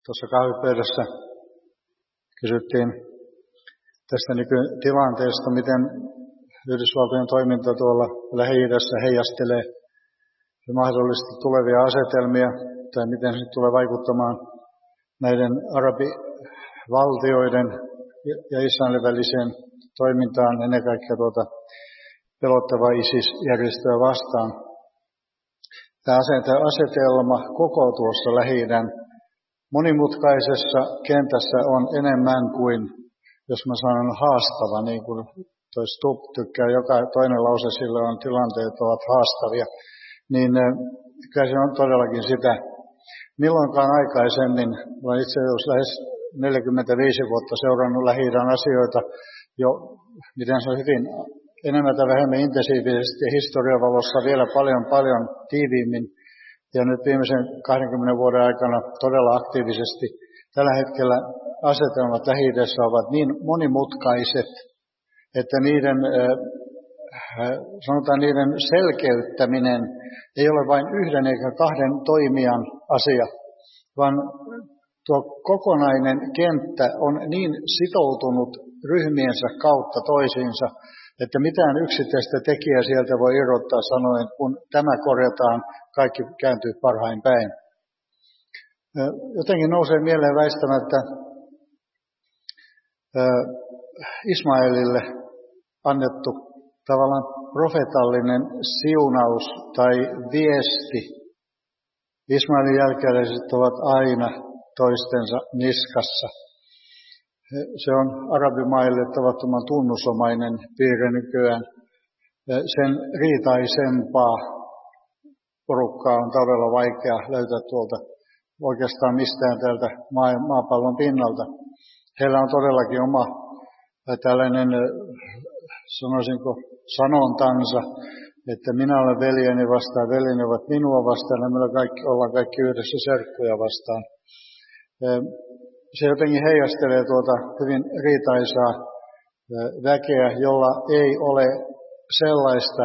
Tuossa kahvipöydässä kysyttiin tästä nykytilanteesta, miten Yhdysvaltojen toiminta tuolla Lähi-idässä heijastelee mahdollisesti tulevia asetelmia, tai miten se tulee vaikuttamaan näiden arabivaltioiden ja Israelin väliseen toimintaan, ennen kaikkea pelottavaa ISIS-järjestöä vastaan. Tämä asetelma koko tuossa Lähi-idän monimutkaisessa kentässä on enemmän kuin, jos mä sanon haastava, niin kuin toi Stubb tykkää, joka toinen lause sillä on, tilanteet ovat haastavia, niin kyllä se on todellakin sitä. Milloinkaan aikaisemmin, olen itse asiassa lähes 45 vuotta seurannut Lähi-idän asioita jo, miten se on hyvin enemmän tai vähemmän intensiivisesti ja historiavalossa vielä paljon tiiviimmin. Ja nyt viimeisen 20 vuoden aikana todella aktiivisesti. Tällä hetkellä asetelmat Lähi-idässä ovat niin monimutkaiset, että niiden selkeyttäminen ei ole vain yhden eikä kahden toimijan asia, vaan tuo kokonainen kenttä on niin sitoutunut ryhmiensä kautta toisiinsa, että mitään yksittäistä tekijää sieltä voi irrottaa sanoen, kun tämä korjataan, kaikki kääntyy parhain päin. Jotenkin nousee mieleen väistämättä Ismaelille annettu tavallaan profetallinen siunaus tai viesti. Ismaelin jälkeläiset ovat aina toistensa niskassa. Se on arabimaille tavattoman tunnusomainen piirre nykyään. Sen riitaisempaa porukkaa on todella vaikea löytää tuolta oikeastaan mistään täältä maapallon pinnalta. Heillä on todellakin oma tällainen, sanoisinko, sanontansa, että minä olen veljeni vastaan, veljeni ovat minua vastaan, ja me ollaan kaikki yhdessä serkkuja vastaan. Se jotenkin heijastelee tuota hyvin riitaisaa väkeä, jolla ei ole sellaista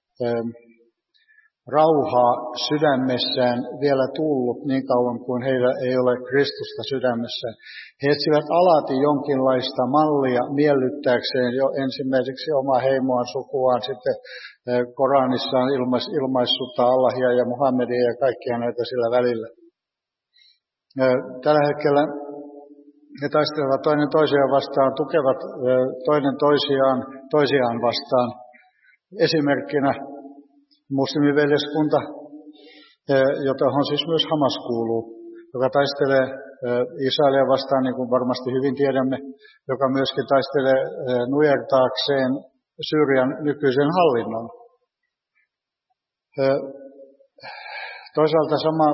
rauhaa sydämessään vielä tullut niin kauan kuin heillä ei ole Kristusta sydämessään. He etsivät alati jonkinlaista mallia miellyttääkseen jo ensimmäiseksi omaa heimoaan, sukuaan, sitten Koranissaan ilmaissutta Allahia ja Muhammedia ja kaikkia näitä sillä välillä. Tällä hetkellä he taistelevat toinen toisiaan vastaan, tukevat toinen toisiaan vastaan. Esimerkkinä muslimiveljeskunta, johon siis myös Hamas kuuluu, joka taistelee Israelia vastaan, niin kuin varmasti hyvin tiedämme, joka myöskin taistelee nujertaakseen Syyrian nykyisen hallinnon. Toisaalta sama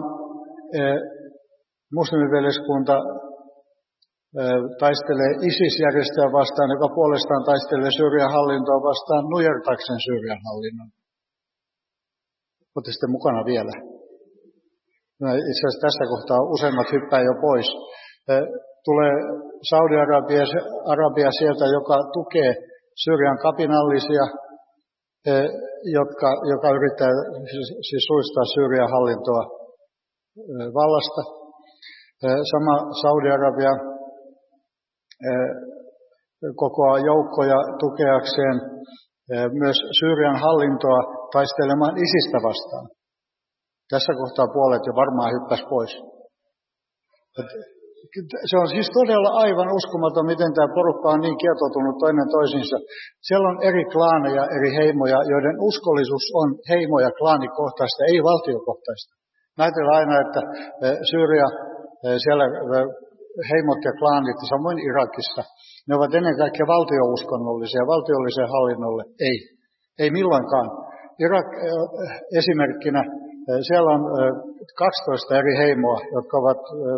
muslimiveljeskunta taistelee ISIS-järjestöä vastaan, joka puolestaan taistelee Syyrian hallintoa vastaan nujertaakseen Syyrian hallinnon. Olette sitten mukana vielä. Itse asiassa tässä kohtaa useimmat hyppää jo pois. Tulee Saudi-Arabia sieltä, joka tukee Syyrian kapinallisia, joka yrittää siis suistaa Syyrian hallintoa vallasta. Sama Saudi-Arabia kokoaa joukkoja tukeakseen myös Syyrian hallintoa taistelemaan ISIStä vastaan. Tässä kohtaa puolet jo varmaan hyppäsi pois. Se on siis todella aivan uskomaton, miten tämä porukka on niin kietoutunut toinen toisiinsa. Siellä on eri klaaneja, eri heimoja, joiden uskollisuus on heimo- ja klaanikohtaista, ei valtiokohtaista. Ajatellaan aina, että Syyria, siellä heimot ja klaanit, samoin Irakissa, ne ovat ennen kaikkea valtiouskonnollisia, valtiolliseen hallinnolle. Ei milloinkaan. Irak esimerkkinä, siellä on 12 eri heimoa, jotka ovat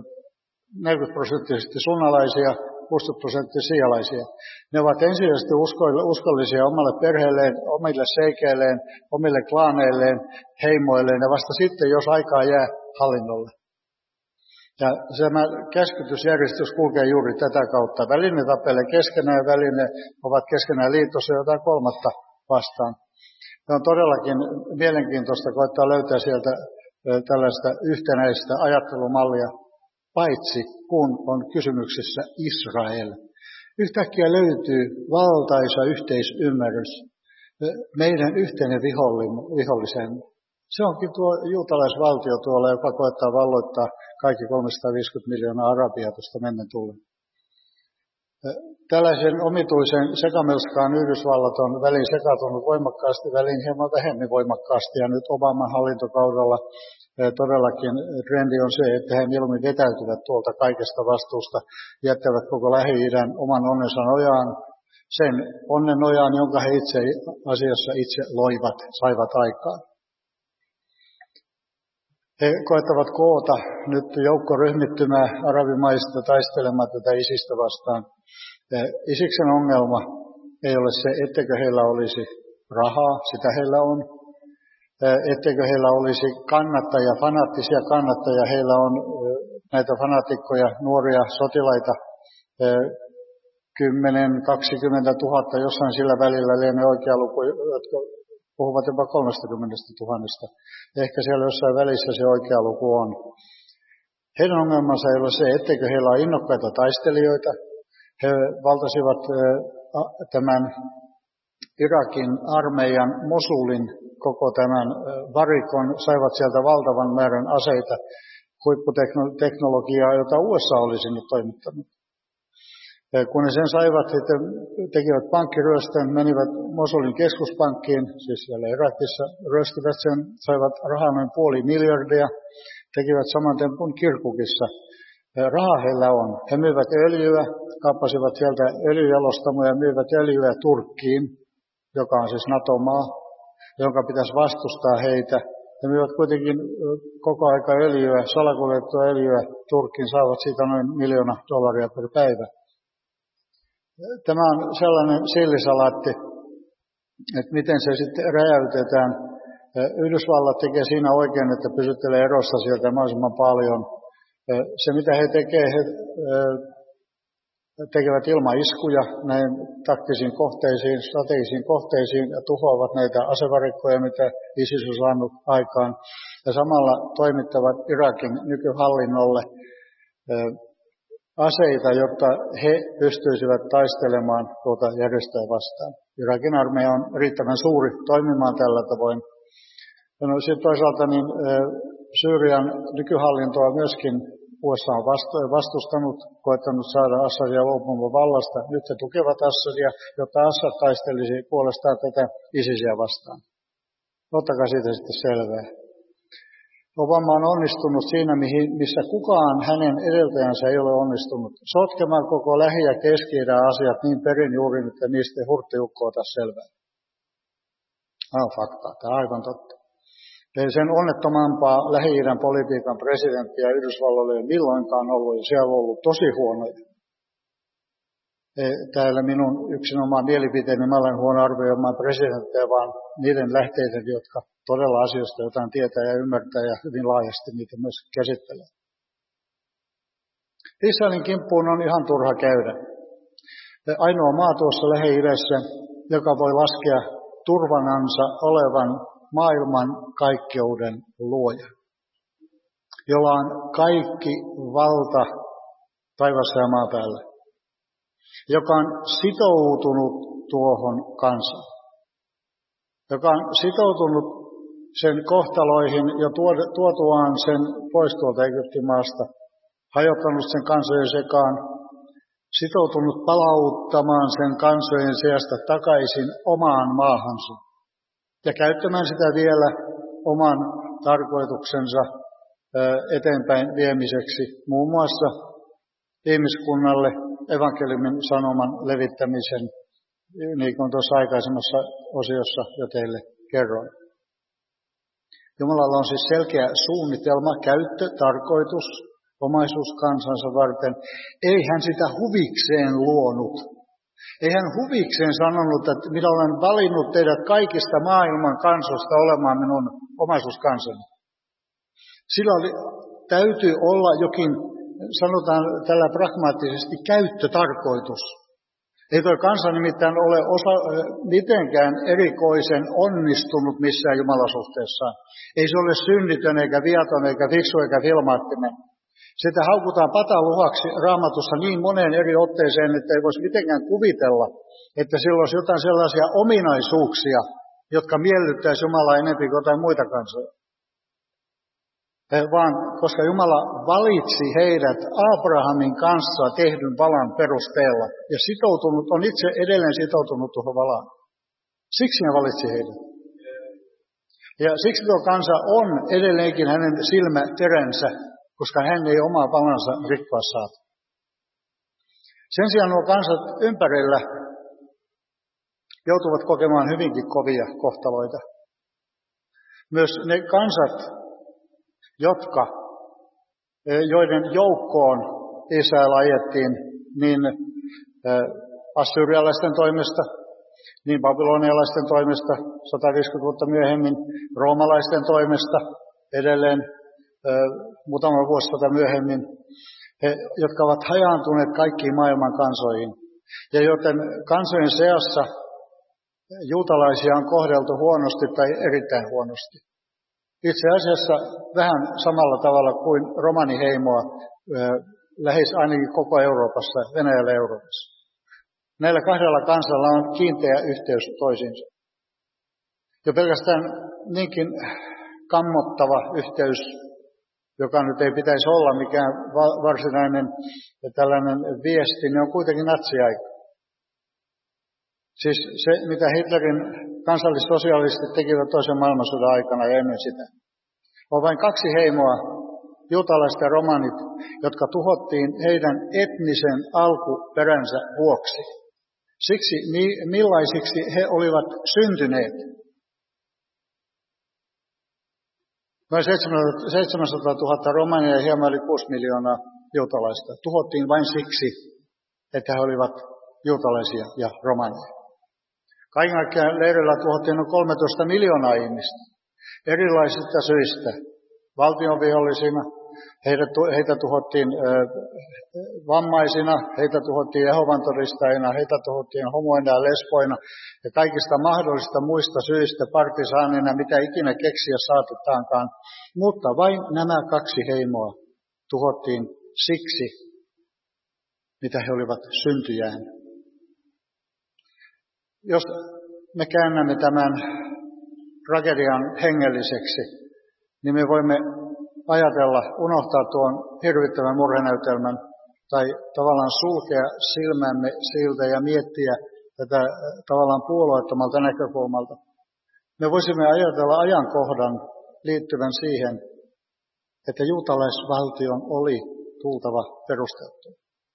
40% sunnalaisia, 60% sialaisia. Ne ovat ensisijaisesti uskollisia omalle perheelleen, omille seikeilleen, omille klaaneilleen, heimoilleen ja vasta sitten, jos aikaa jää, hallinnolle. Ja tämä käskytysjärjestys kulkee juuri tätä kautta. Väline tappelee keskenään ja väline ovat keskenään liitossa jotain kolmatta vastaan. Se on todellakin mielenkiintoista koettaa löytää sieltä tällaista yhtenäistä ajattelumallia paitsi kun on kysymyksessä Israel. Yhtäkkiä löytyy valtaisa yhteisymmärrys meidän yhteinen vihollisen. Se onkin tuo juutalaisvaltio tuolla, joka koettaa valloittaa kaikki 350 miljoonaa arabia tuosta mennen tullen. Tällaisen omituisen sekamelskaan Yhdysvallat on väliin sekaantunut voimakkaasti, väliin hieman vähemmän voimakkaasti. Ja nyt Obaman hallintokaudella todellakin trendi on se, että he mieluummin vetäytyvät tuolta kaikesta vastuusta, jättävät koko Lähi-idän oman onnensa nojaan, sen onnen nojaan, jonka he itse asiassa itse loivat, saivat aikaan. He koettavat koota nyt joukkoryhmittymää arabimaista taistelemaan tätä ISISistä vastaan. Isiksen ongelma ei ole se, etteikö heillä olisi rahaa, sitä heillä on. Etteikö heillä olisi fanaattisia kannattajia. Heillä on näitä fanaatikkoja, nuoria sotilaita, 10-20 000, jossain sillä välillä lienee oikea luku, jotka puhuvat jopa 30 000. Ehkä siellä jossain välissä se oikea luku on. Heidän ongelmansa ei ole se, etteikö heillä ole innokkaita taistelijoita. He valtasivat tämän Irakin armeijan Mosulin koko tämän varikon, saivat sieltä valtavan määrän aseita, huipputeknologiaa, jota USA olisi nyt toimittanut. Kun ne sen saivat, sitten tekivät pankkiryöstön, menivät Mosulin keskuspankkiin, siis siellä Irakissa, ryöstivät sen, saivat rahaa noin $500 miljardia, tekivät saman tempun Kirkukissa. Rahaa heillä on. He myyvät öljyä, kaappasivat sieltä öljyjalostamoja ja myyvät öljyä Turkkiin, joka on siis NATO-maa, jonka pitäisi vastustaa heitä. He myyvät kuitenkin koko aika öljyä, salakuljettua öljyä Turkkiin, saavat siitä noin $1 miljoonaa per päivä. Tämä on sellainen sillisalaatti, että miten se sitten räjäytetään. Yhdysvallat tekee siinä oikein, että pysyttelee erossa sieltä mahdollisimman paljon. Se mitä he tekevät ilmaiskuja näin taktisiin kohteisiin, strategisiin kohteisiin ja tuhoavat näitä asevarikkoja, mitä ISIS on saanut aikaan. Ja samalla toimittavat Irakin nykyhallinnolle aseita, jotta he pystyisivät taistelemaan tuota järjestöä vastaan. Irakin armeija on riittävän suuri toimimaan tällä tavoin. No, sitten toisaalta niin Syyrian nykyhallintoa myöskin USA on vastustanut, koettanut saada Assadia luopumaan vallasta. Nyt he tukevat Assadia, jotta Assad taistelisi puolestaan tätä ISISiä vastaan. Ottakaa siitä sitten selvää. Obama on onnistunut siinä, missä kukaan hänen edeltäjänsä ei ole onnistunut. Sotkemaan koko Lähi- ja Keski-idän asiat niin perin juuri, että niistä ei hurttiukko ota selvää. Tämä on fakta, tämä on aivan totta. Ei sen onnettomampaa Lähi-idän politiikan presidenttiä Yhdysvalloilla ei milloinkaan ollut, ja siellä on ollut tosi huonoja. Täällä minun yksinomaan mielipiteeni, mä olen huono arvioimaan presidenttejä, vaan niiden lähteiden, jotka todella asioista jotain tietää ja ymmärtää ja hyvin laajasti niitä myös käsittelee. Israelin kimppuun on ihan turha käydä. Ainoa maa tuossa Lähi-idässä, joka voi laskea turvanansa olevan maailman kaikkeuden luoja, jolla on kaikki valta taivassa ja maan päällä, joka on sitoutunut tuohon kansaan, joka on sitoutunut sen kohtaloihin jo tuotuaan sen pois tuolta Egyptin maasta, hajottanut sen kansojen sekaan, sitoutunut palauttamaan sen kansojen seasta takaisin omaan maahansa ja käyttämään sitä vielä oman tarkoituksensa eteenpäin viemiseksi, muun muassa ihmiskunnalle evankeliumin sanoman levittämisen, niin kuin tuossa aikaisemmassa osiossa jo teille kerroin. Jumalalla on siis selkeä suunnitelma, käyttö, tarkoitus, omaisuus kansansa varten. Ei hän sitä huvikseen luonut. Ei hän huvikseen sanonut, että minä olen valinnut teidät kaikista maailman kansoista olemaan minun omaisuuskansani. Sillä täytyy olla jokin, sanotaan tällä pragmaattisesti, käyttötarkoitus. Ei tuo kansa nimittäin ole mitenkään erikoisen onnistunut missään Jumalasuhteessaan. Ei se ole synnitön eikä viaton eikä fiksu eikä filmaattinen. Sitä haukutaan pataluhaksi Raamatussa niin moneen eri otteeseen, että ei voisi mitenkään kuvitella, että sillä olisi jotain sellaisia ominaisuuksia, jotka miellyttäisi Jumalaa enemmän kuin jotain muita kansoja. Vaan koska Jumala valitsi heidät Abrahamin kanssa tehdyn valan perusteella ja on itse edelleen sitoutunut tuohon valaan. Siksi hän valitsi heidät. Ja siksi tuo kansa on edelleenkin hänen silmäteränsä, koska hän ei omaa valansa rikkoa saatu. Sen sijaan nuo kansat ympärillä joutuvat kokemaan hyvinkin kovia kohtaloita. Myös ne kansat, joiden joukkoon Israel ajettiin niin assyrialaisten toimesta, niin babylonialaisten toimesta 150 vuotta myöhemmin, roomalaisten toimesta edelleen muutama vuosisata myöhemmin, jotka ovat hajaantuneet kaikkiin maailman kansoihin. Ja joten kansojen seassa juutalaisia on kohdeltu huonosti tai erittäin huonosti. Itse asiassa vähän samalla tavalla kuin romaniheimoa lähes ainakin koko Euroopassa, Venäjällä ja Euroopassa. Näillä kahdella kansalla on kiinteä yhteys toisiinsa. Jo pelkästään niinkin kammottava yhteys, joka nyt ei pitäisi olla mikään varsinainen tällainen viesti, niin on kuitenkin natsiaika. Siis se, mitä Hitlerin kansallissosialistit tekivät toisen maailmansodan aikana ja ennen sitä. On vain kaksi heimoa, juutalaiset ja romanit, jotka tuhottiin heidän etnisen alkuperänsä vuoksi. Siksi millaisiksi he olivat syntyneet. Noin 700 000 romania ja hieman yli 6 miljoonaa juutalaista tuhottiin vain siksi, että he olivat juutalaisia ja romaneja. Kaiken kaikkiaan leirillä tuhottiin noin 13 miljoonaa ihmistä erilaisista syistä. Valtionvihollisina, heitä tuhottiin vammaisina, heitä tuhottiin Jehovan todistajina, heitä tuhottiin homoina ja lesboina ja kaikista mahdollisista muista syistä, partisaanina, mitä ikinä keksiä saatetaankaan. Mutta vain nämä kaksi heimoa tuhottiin siksi, mitä he olivat syntyjään. Jos me käännämme tämän tragedian hengelliseksi, niin me voimme ajatella, unohtaa tuon hirvittävän murhenäytelmän tai tavallaan sulkea silmämme siltä ja miettiä tätä tavallaan puolueettomalta näkökulmalta. Me voisimme ajatella ajankohdan liittyvän siihen, että juutalaisvaltion oli tultava perustettu.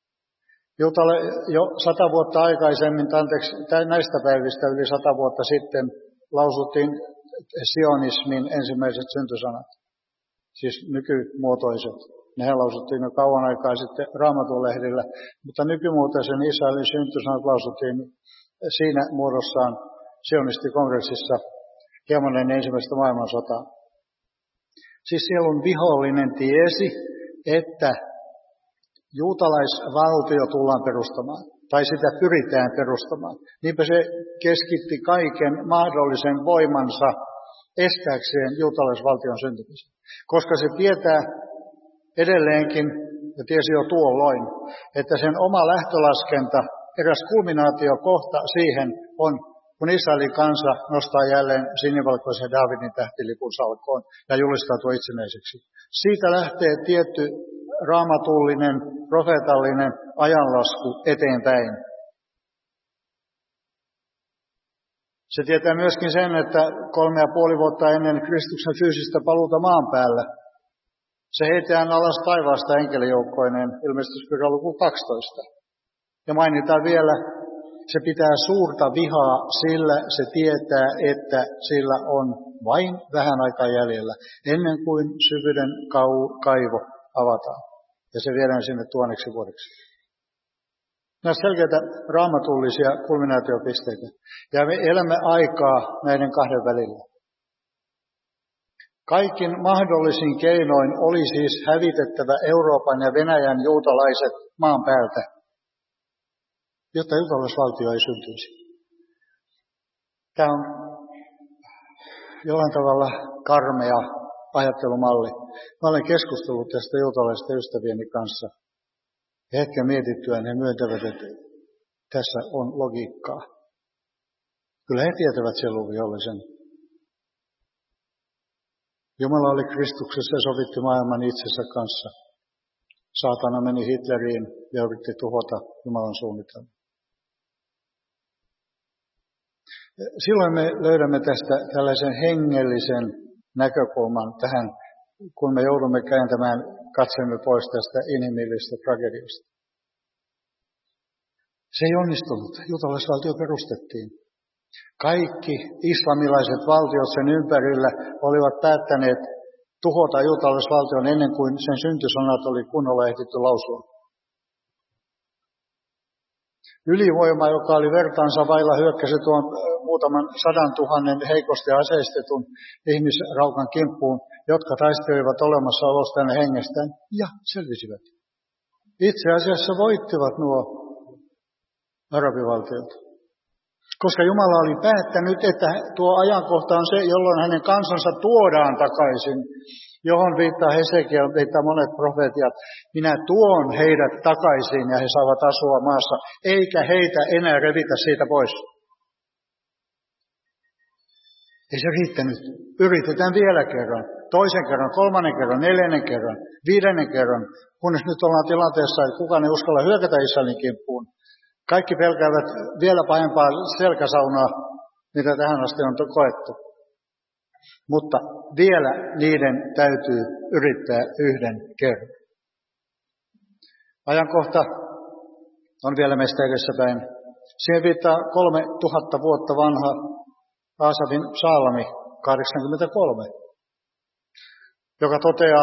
Jo 100 vuotta aikaisemmin, näistä päivistä yli 100 vuotta sitten, lausuttiin sionismin ensimmäiset syntysanat. Siis nykymuotoiset. Nehän lausuttiin jo kauan aikaa sitten Raamatun lehdillä, mutta nykymuotoisen Israelin syntysanat lausuttiin siinä muodossaan sionistikongressissa hieman ennen ensimmäistä maailmansotaa. Siis sielun vihollinen tiesi, että juutalaisvaltio tullaan perustamaan, tai sitä pyritään perustamaan. Niinpä se keskitti kaiken mahdollisen voimansa estääkseen juutalaisvaltion syntymisen. Koska se tietää edelleenkin, ja tiesi jo tuolloin, että sen oma lähtölaskenta, eräs kulminaatiokohta siihen on, kun Israelin kansa nostaa jälleen sinivalkoisen Daavidin tähtilipun salkoon ja julistautuu itsenäiseksi. Siitä lähtee tietty raamatullinen, profeetallinen ajanlasku eteenpäin. Se tietää myöskin sen, että 3,5 vuotta ennen Kristuksen fyysistä paluuta maan päällä, se heitetään alas taivaasta enkelijoukkoineen, ilmestyskirjan luku 12. Ja mainitaan vielä, se pitää suurta vihaa, sillä se tietää, että sillä on vain vähän aikaa jäljellä, ennen kuin syvyyden kaivo avataan. Ja se viedään sinne 1000 vuodeksi. Nämä ovat selkeitä raamatullisia kulminaatiopisteitä. Ja me elämme aikaa näiden kahden välillä. Kaikin mahdollisin keinoin oli siis hävitettävä Euroopan ja Venäjän juutalaiset maan päältä, jotta juutalaisvaltio ei syntyisi. Tämä on jollain tavalla karmea ajattelumalli. Mä olen keskustellut tästä juutalaisten ystävieni kanssa. Hetken mietittyään he myöntävät, että tässä on logiikkaa. Kyllä he tietävät sielun vihollisen. Jumala oli Kristuksessa ja sovitti maailman itsensä kanssa. Saatana meni Hitleriin ja yritti tuhota Jumalan suunnitelman. Silloin me löydämme tästä tällaisen hengellisen näkökulman tähän, kun me joudumme kääntämään katseemme pois tästä inhimillisestä tragediasta. Se ei onnistunut. Juutalaisvaltio perustettiin. Kaikki islamilaiset valtiot sen ympärillä olivat päättäneet tuhota juutalaisvaltion ennen kuin sen syntysanat oli kunnolla ehditty lausua. Ylivoima, joka oli vertaansa vailla, hyökkäsi tuon muutaman 100 000 heikosti aseistetun ihmisraukan kimppuun, jotka taistelivat olemassaolostaan ja hengestään, ja selvisivät. Itse asiassa voittivat nuo arabivaltiot. Koska Jumala oli päättänyt, että tuo ajankohta on se, jolloin hänen kansansa tuodaan takaisin, johon viittaa Hesekiel, viittaa monet profeetiat. Minä tuon heidät takaisin ja he saavat asua maassa, eikä heitä enää revitä siitä pois. Ei se riittänyt. Yritetään vielä kerran, toisen kerran, kolmannen kerran, neljännen kerran, viidennen kerran, kunnes nyt ollaan tilanteessa, että kukaan ei uskalla hyökätä Israelin kimppuun. Kaikki pelkäävät vielä pahempaa selkäsaunaa, mitä tähän asti on koettu. Mutta vielä niiden täytyy yrittää yhden kerran. Ajankohta on vielä meistä edessäpäin. Siihen viittaa 3000 vuotta vanha Aasafin psalmi 83, joka toteaa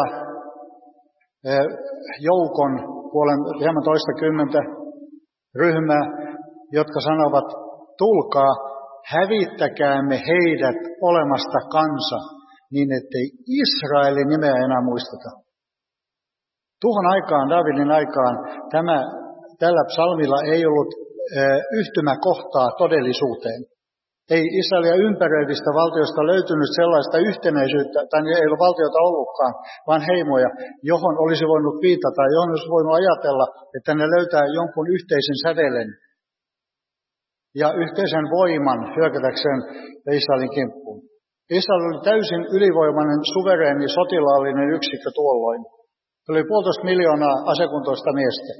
joukon hieman toistakymmentä ryhmää, jotka sanovat, tulkaa, hävittäkäämme heidät olemasta kansa, niin ettei Israelin nimeä enää muisteta. Tuohon aikaan, Davidin aikaan, tällä psalmilla ei ollut yhtymäkohtaa todellisuuteen. Ei Israelia ympäröivistä valtioista löytynyt sellaista yhtenäisyyttä, tai ei ole valtiota ollutkaan, vaan heimoja, johon olisi voinut viitata, johon olisi voinut ajatella, että ne löytää jonkun yhteisen sävelen ja yhteisen voiman hyökätäkseen Israelin kimppuun. Israel oli täysin ylivoimainen, suvereeni, sotilaallinen yksikkö tuolloin. Se oli 1,5 miljoonaa asekuntoista miestä.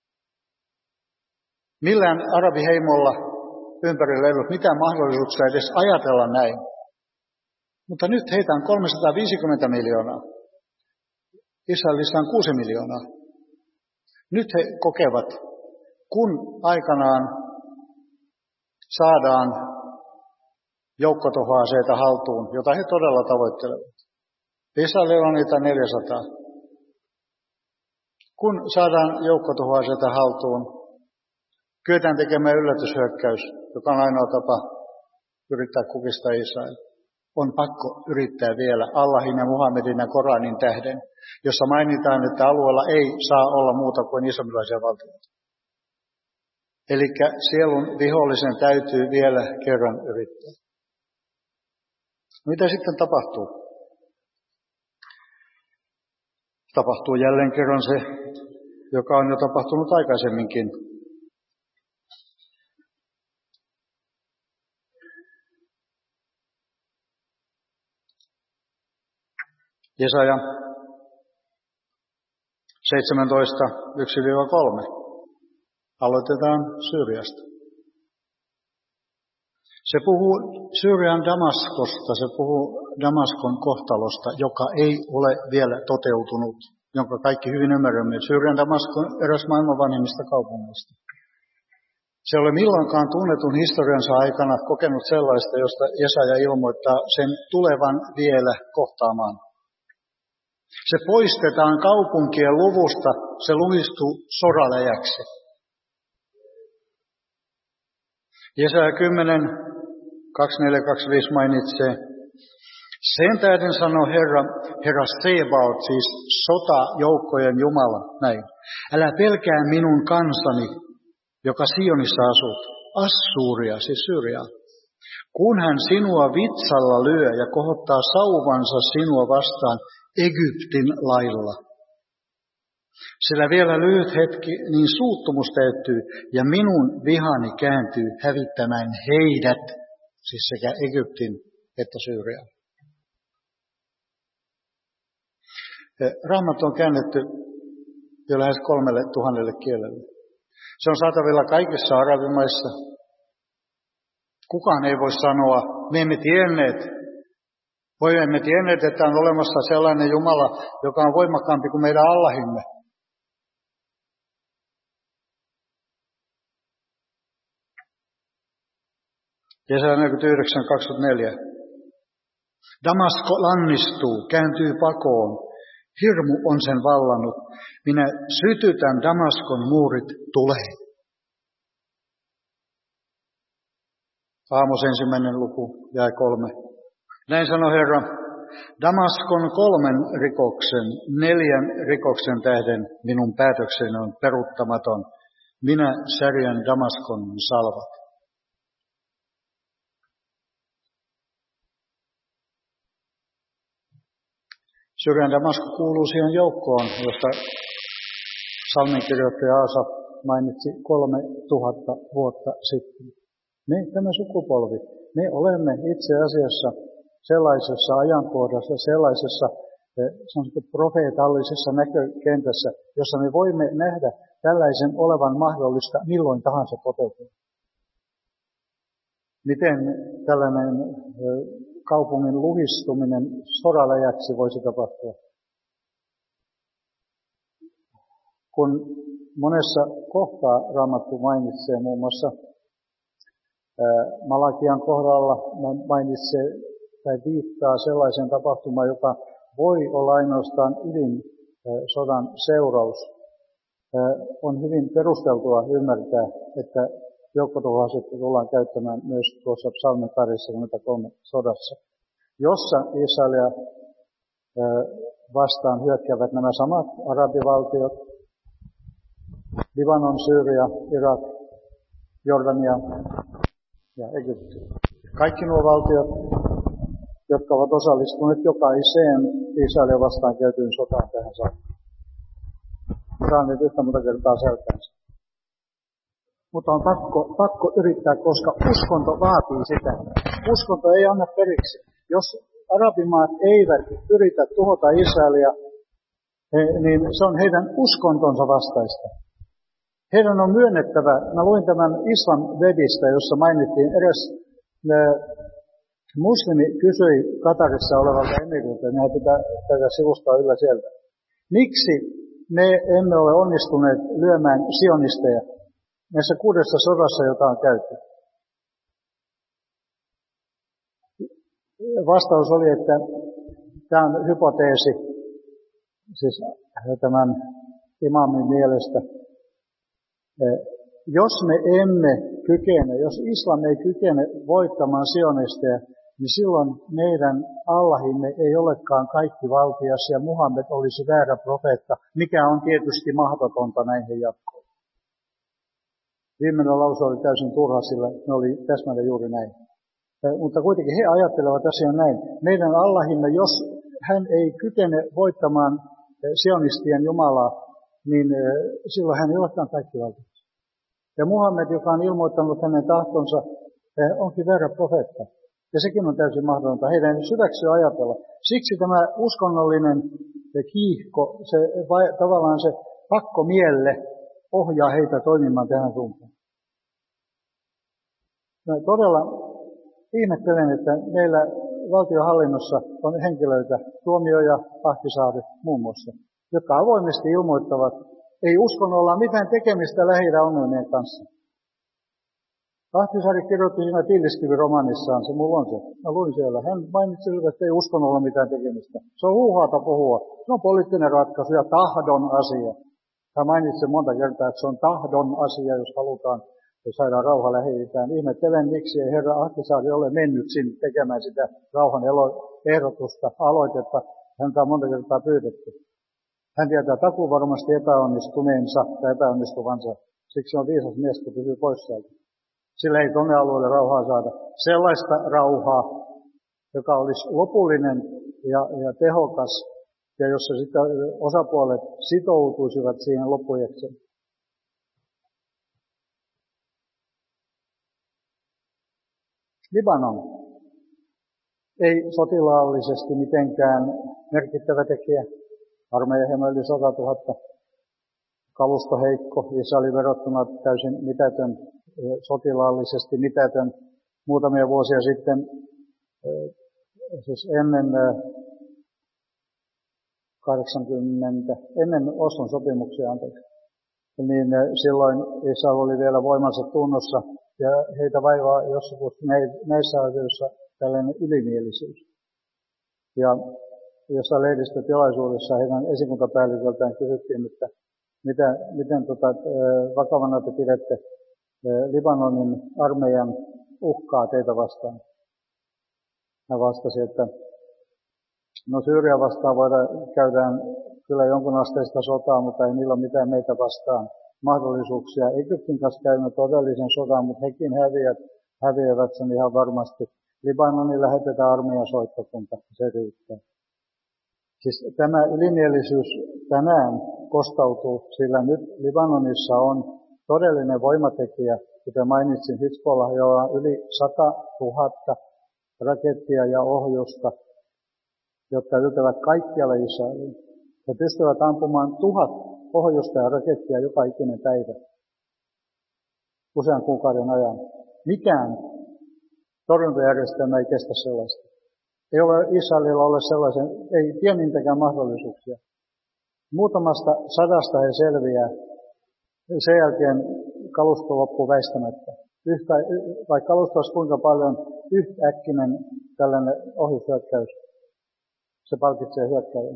Millään arabiheimolla ympärillä ei ollut mitään mahdollisuuksia edes ajatella näin. Mutta nyt heitä on 350 miljoonaa. Israelissa on 6 miljoonaa. Nyt he kokevat, kun aikanaan saadaan joukkotuhoaseita haltuun, jota he todella tavoittelevat. Israelilla on niitä 400. Kun saadaan joukkotuhoaseita haltuun, kyetään tekemään yllätyshyökkäys, joka on ainoa tapa yrittää kukistaa Israel. On pakko yrittää vielä Allahin ja Muhammedin ja Koranin tähden, jossa mainitaan, että alueella ei saa olla muuta kuin islamilaisia valtioita. Eli sielun vihollisen täytyy vielä kerran yrittää. Mitä sitten tapahtuu? Tapahtuu jälleen kerran se, joka on jo tapahtunut aikaisemminkin. Jesaja 17, 1-3. Aloitetaan Syyriasta. Se puhuu Syyrian Damaskosta, se puhuu Damaskon kohtalosta, joka ei ole vielä toteutunut, jonka kaikki hyvin ymmärrämme. Syyrian Damasko on eräs maailman vanhimmista kaupungeista. Se ei ole milloinkaan tunnetun historiansa aikana kokenut sellaista, josta Jesaja ilmoittaa sen tulevan vielä kohtaamaan. Se poistetaan kaupunkien luvusta, se luhistuu soraläjäksi. Jesaja 10, 24-25 mainitsee, sen tähden sanoo Herra Sebaot, siis sotajoukkojen Jumala, näin. Älä pelkää minun kansani, joka Sionissa asut, Assuuria, siis Syyriaa. Kun hän sinua vitsalla lyö ja kohottaa sauvansa sinua vastaan, Egyptin lailla. Sillä vielä lyhyt hetki, niin suuttumus täyttyy ja minun vihani kääntyy hävittämään heidät, siis sekä Egyptin että Syyrian. Raamattu on käännetty jo lähes 3000 kielelle. Se on saatavilla kaikissa arabimaissa. Kukaan ei voi sanoa, me emme tienneet, että on olemassa sellainen Jumala, joka on voimakkaampi kuin meidän Allahimme. Jesaja 49:24. Damasko lannistuu, kääntyy pakoon. Hirmu on sen vallannut. Minä sytytän Damaskon muurit tuleen. Aamos 1. luku, jae 3. Näin sanoi Herra, Damaskon 4 rikoksen tähden minun päätökseni on peruuttamaton. Minä särjän Damaskon salvat. Syyrian Damasko kuuluu siihen joukkoon, josta psalminkirjoittaja Aasaf mainitsi 3000 vuotta sitten. Me, tämä sukupolvi, me olemme itse asiassa sellaisessa ajankohdassa, sellaisessa profeetallisessa näkökentässä, jossa me voimme nähdä tällaisen olevan mahdollista milloin tahansa toteutua. Miten tällainen kaupungin luhistuminen sodaläjäksi voisi tapahtua? Kun monessa kohtaa Raamattu mainitsee muun muassa Malakian kohdalla mainitsee tai viittaa sellaisen tapahtumaan, joka voi olla ainoastaan ydinsodan seuraus. On hyvin perusteltua ymmärtää, että joukkotuhoaseita tullaan käyttämään myös tuossa psalmin 23 sodassa, jossa Israelia vastaan hyökkäävät nämä samat arabivaltiot, Libanon, Syyria, Irak, Jordania ja Egypti. Kaikki nuo valtiot, jotka ovat osallistuneet jokaiseen Israelia vastaan käytyyn sotaan tähän saakka. Saan nyt yhtä monta kertaa selkäänsä. Mutta on pakko yrittää, koska uskonto vaatii sitä. Uskonto ei anna periksi. Jos arabimaat eivät yritä tuhota Israelia, niin se on heidän uskontonsa vastaista. Heidän on myönnettävä, mä luin tämän Islam webistä, jossa mainittiin eräs muslimi kysyi Katarissa olevalta emiriltä, ja pitää tätä sivustaa yllä sieltä. Miksi me emme ole onnistuneet lyömään sionisteja näissä 6 sodassa, jota on käyty? Vastaus oli, että tämä on hypoteesi, siis tämän imamin mielestä. Jos me emme kykene, jos islam ei kykene voittamaan sionisteja, niin silloin meidän Allahimme ei olekaan kaikki valtias ja Muhammed olisi väärä profeetta, mikä on tietysti mahdotonta näihin jatkoon. Viimeinen lause oli täysin turha, sillä ne oli täsmälleen juuri näin. Mutta kuitenkin he ajattelevat asian näin. Meidän Allahimme, jos hän ei kykene voittamaan sionistien Jumalaa, niin silloin hän ei olekaan kaikki valtias. Ja Muhammed, joka on ilmoittanut hänen tahtonsa, onkin väärä profeetta. Ja sekin on täysin mahdollista. Heidän ei hyväksy ajatella. Siksi tämä uskonnollinen kiihko, tavallaan se pakkomielle ohjaa heitä toimimaan tähän suuntaan. No, todella ihmettelen, että meillä valtionhallinnossa on henkilöitä, Tuomio ja Ahtisaari muun muassa, jotka avoimesti ilmoittavat, ei uskonnolla mitään tekemistä Lähi-idän ongelmien kanssa. Ahtisaari kirjoitti siinä Tilliskivi-romanissaan, se mulla on se. Mä luin siellä. Hän mainitsi, että ei uskonnolla mitään tekemistä. Se on huuhaata puhua. Se on poliittinen ratkaisu ja tahdon asia. Hän mainitsi monta kertaa, että se on tahdon asia, jos halutaan saada rauha Lähi-itään. Ihmettelen, miksi ei herra Ahtisaari ole mennyt sinne tekemään sitä rauhan ehdotusta, aloitetta. Häntä on monta kertaa pyydetty. Hän tietää takuvarmasti epäonnistuneensa tai epäonnistuvansa. Siksi on viisas mies, kun pysyy pois sieltä. Sillä ei tuonne alueelle rauhaa saada. Sellaista rauhaa, joka olisi lopullinen ja tehokas ja jossa sitten osapuolet sitoutuisivat siihen loppujekseen. Libanon ei sotilaallisesti mitenkään merkittävä tekijä. Armeijamme yli 100 000. Kalusto heikko, Israelin verrattuna täysin mitätön, sotilaallisesti mitätön. Muutamia vuosia sitten, siis ennen Oslon sopimuksia, niin silloin Israel oli vielä voimansa tunnossa, ja heitä vaivaa jossakin näissä asioissa tällainen ylimielisyys. Ja jossain lehdistötilaisuudessa heidän esikuntapäälliköltään kysyttiin, että miten vakavana te pidätte Libanonin armeijan uhkaa teitä vastaan. Hän vastasi, että no Syyria vastaan käydään kyllä jonkun asteista sotaa, mutta ei niillä ole mitään meitä vastaan mahdollisuuksia. Egyptin kanssa käymme todellisen sodan, mutta hekin häviävät sen ihan varmasti. Libanonin lähetetään armeijan soittokunta, se riittää. Siis tämä ylimielisyys tänään kostautuu, sillä nyt Libanonissa on todellinen voimatekijä, kuten mainitsin, Hizbollah, jolla on yli 100 000 rakettia ja ohjusta, jotka yltävät kaikkialle Israeliin. He pystyvät ampumaan 1000 ohjusta ja rakettia joka ikinen päivä usean kuukauden ajan. Mikään torjuntajärjestelmä ei kestä sellaista. Ei ole Israelilla ole sellaisen, ei pienintäkään mahdollisuuksia. Muutamasta sadasta he selviää. Sen jälkeen kalusto loppuu väistämättä. Vaikka kalusto olisi kuinka paljon, yhtäkkinen tällainen ohjushyökkäys, se palkitsee hyökkäjän.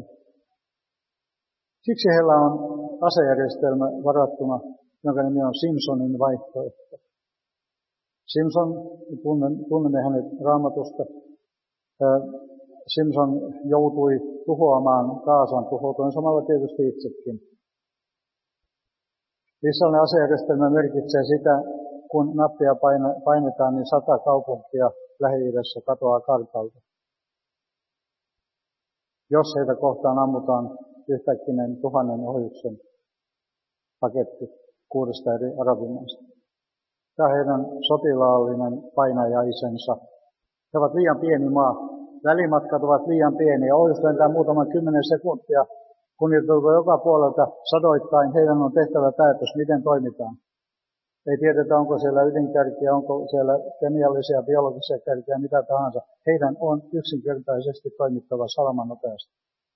Siksi heillä on asejärjestelmä varattuna, jonka nimi on Simpsonin vaihtoehto. Simpson, tunnemme hänet Raamatusta. Simpson joutui tuhoamaan Gaasan, tuhoutuen samalla tietysti itsekin. Israelin asejärjestelmä merkitsee sitä, kun nappia painetaan, niin 100 kaupunkia Lähi-idässä katoaa kartalta. Jos heitä kohtaan ammutaan yhtäkkinen 1000 ohjuksen paketti 6 eri arabimaista. Tämä on heidän sotilaallinen painajaisensa. He ovat liian pieni maa. Välimatkat ovat liian pieniä. Ohjus lentää muutaman 10 sekuntia. Kun niitä tulee joka puolelta sadoittain, heidän on tehtävä päätös, miten toimitaan. Ei tiedetä, onko siellä ydinkärkiä, onko siellä kemiallisia, biologisia kärkiä, mitä tahansa. Heidän on yksinkertaisesti toimittava salaman nopeasti.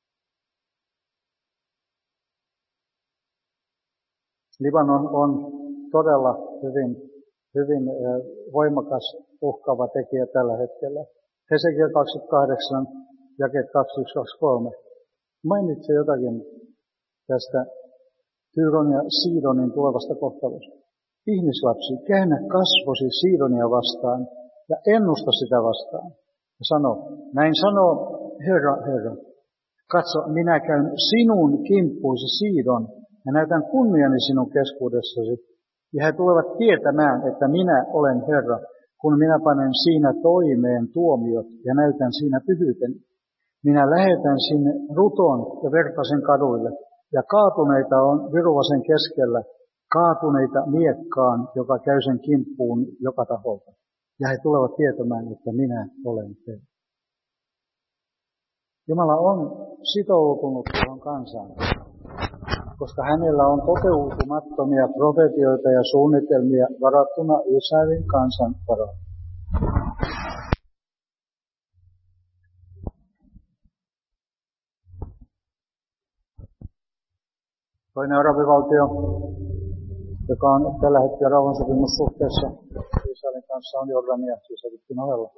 Libanon on todella hyvin voimakas, uhkaava tekijä tällä hetkellä. Hesekiel 28, jakeet 21-23. Mainitse jotakin tästä Tyron ja Siidonin tulevasta kohtalosta. Ihmislapsi, käännä kasvosi Siidonia vastaan ja ennusta sitä vastaan. Ja sano, näin sanoo Herra, Herra. Katso, minä käyn sinun kimppuisi Siidon ja näytän kunniani sinun keskuudessasi. Ja he tulevat tietämään, että minä olen Herra, kun minä panen siinä toimeen tuomiot ja näytän siinä pyhyyteni. Minä lähetän sinne ruton ja vertasen kaduille, ja kaatuneita on Viruvasen keskellä, kaatuneita miekkaan, joka käy sen kimppuun joka taholta. Ja he tulevat tietämään, että minä olen Herra. Jumala on sitoutunut tuohon kansaan, koska hänellä on toteutumattomia profetioita ja suunnitelmia varattuna Israelin kansan varaan. Toinen arabivaltio, joka on tällä hetkellä rauhansopimussuhteessa Israelin kanssa, on Jordania, siis Egyptin ohella.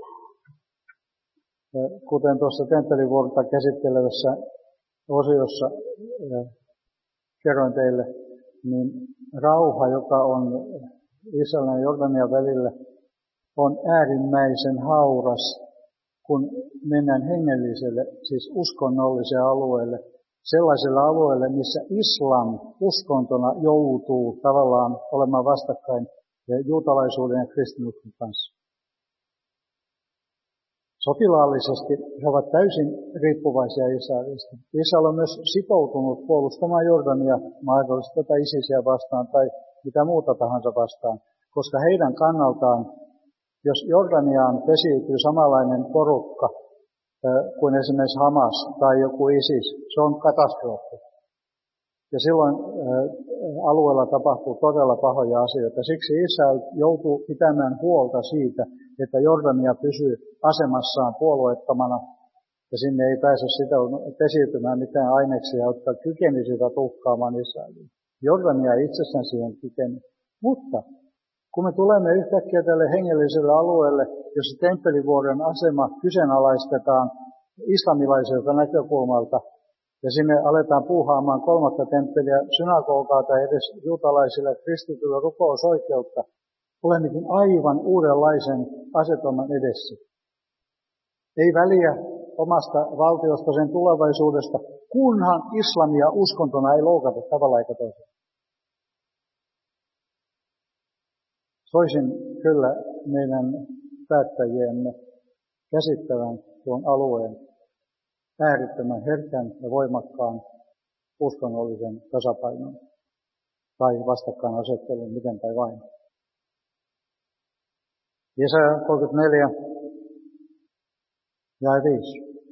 Kuten tuossa temppelivuorta käsittelevässä osiossa kerroin teille, niin rauha, joka on Israelin ja Jordanian välillä, on äärimmäisen hauras, kun mennään hengelliselle, siis uskonnolliselle alueelle, sellaisella alueelle, missä islam uskontona joutuu tavallaan olemaan vastakkain juutalaisuuden ja kristinuskon kanssa. Sotilaallisesti he ovat täysin riippuvaisia Israelista. Israel on myös sitoutunut puolustamaan Jordania mahdollisesti ISISiä vastaan tai mitä muuta tahansa vastaan, koska heidän kannaltaan, jos Jordaniaan pesiytyy samanlainen porukka kuin esimerkiksi Hamas tai joku ISIS, se on katastrofi. Ja silloin alueella tapahtuu todella pahoja asioita. Siksi Israel joutuu pitämään huolta siitä, että Jordania pysyy asemassaan puolueettomana ja sinne ei pääse pesiytymään mitään aineksia, jotka kykenisivät uhkaamaan Israelia. Jordania ei itsessään siihen kykene. Mutta kun me tulemme yhtäkkiä tälle hengelliselle alueelle, jossa temppelivuoren asema kyseenalaistetaan islamilaiselta näkökulmalta, ja sinne aletaan puuhaamaan 3. temppeliä, synagogaa tai edes juutalaisille kristityille rukousoikeutta, olemmekin aivan uudenlaisen asetelman edessä. Ei väliä omasta valtiosta, sen tulevaisuudesta, kunhan islamia uskontona ei loukata tavalla eikä toisella. Soisin kyllä meidän päättäjiemme käsittävän tuon alueen äärettömän herkän ja voimakkaan uskonnollisen tasapainon tai vastakkainasettelun, miten tai vain. Jesaja 34 ja 5.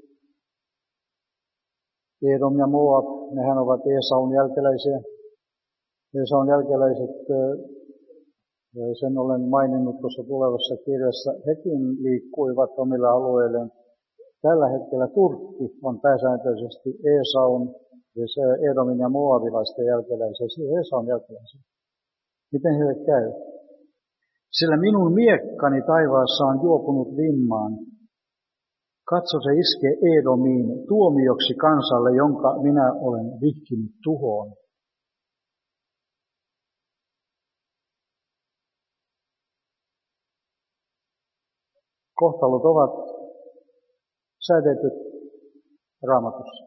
Edom ja Moab, nehän ovat Esaun jälkeläisiä. Esaun jälkeläiset, sen olen maininnut tuossa tulevassa kirjassa, hekin liikkuivat omille alueilleen. Tällä hetkellä Turkki on pääsääntöisesti Esaun, siis Edomin ja Moabilaisten jälkeläisiä, siis Esaun jälkeläisiä. Miten heille käy? Sillä minun miekkani taivaassa on juopunut vimmaan. Katso, se iskee Edomiin tuomioksi kansalle, jonka minä olen vihkinyt tuhoon. Kohtalot ovat säädetyt Raamatussa.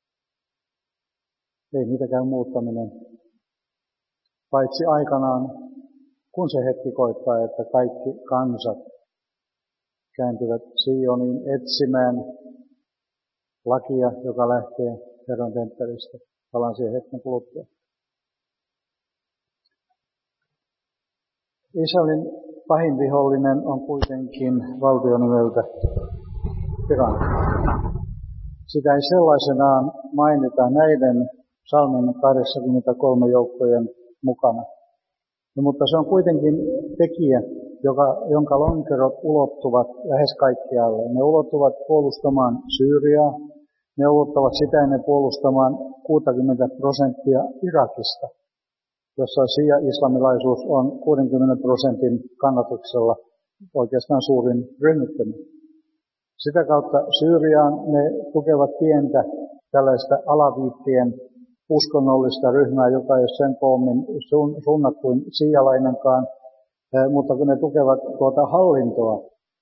Ei niitä käy muuttaminen. Paitsi aikanaan, kun se hetki koittaa, että kaikki kansat kääntyvät Sioniin etsimään lakia, joka lähtee Herran temppelistä. Palaan siihen hetken kuluttua. Israelin pahin vihollinen on kuitenkin valtio nimeltä Iran. Sitä ei sellaisenaan mainita näiden psalmin 83 joukkojen mukana. No, mutta se on kuitenkin tekijä, jonka lonkerot ulottuvat lähes kaikkialle. Ne ulottuvat puolustamaan Syyriaa, ne ulottuvat sitä ennen puolustamaan 60% Irakista, jossa shia-islamilaisuus on 60% kannatuksella oikeastaan suurin ryhmittymä. Sitä kautta Syyriaan ne tukevat pientä tällaista alaviittien uskonnollista ryhmää, joka ei ole sen koommin suunnat kuin shialainenkaan, mutta kun ne tukevat tuota hallintoa,